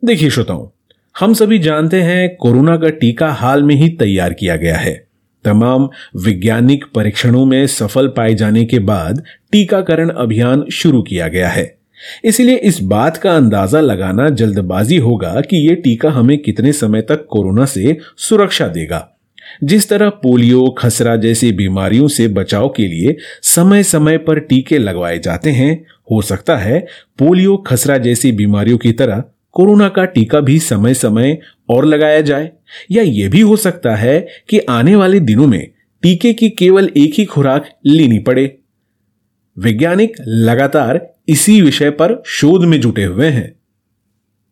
देखिए श्रोताओं, हम सभी जानते हैं कोरोना का टीका हाल में ही तैयार किया गया है। तमाम वैज्ञानिक परीक्षणों में सफल पाए जाने के बाद टीकाकरण अभियान शुरू किया गया है। इसीलिए इस बात का अंदाजा लगाना जल्दबाजी होगा कि यह टीका हमें कितने समय तक कोरोना से सुरक्षा देगा। जिस तरह पोलियो, खसरा जैसी बीमारियों से बचाव के लिए समय समय पर टीके लगवाए जाते हैं, हो सकता है पोलियो, खसरा जैसी बीमारियों की तरह कोरोना का टीका भी समय समय और लगाया जाए। या यह भी हो सकता है कि आने वाले दिनों में टीके की केवल एक ही खुराक लेनी पड़े। वैज्ञानिक लगातार इसी विषय पर शोध में जुटे हुए हैं।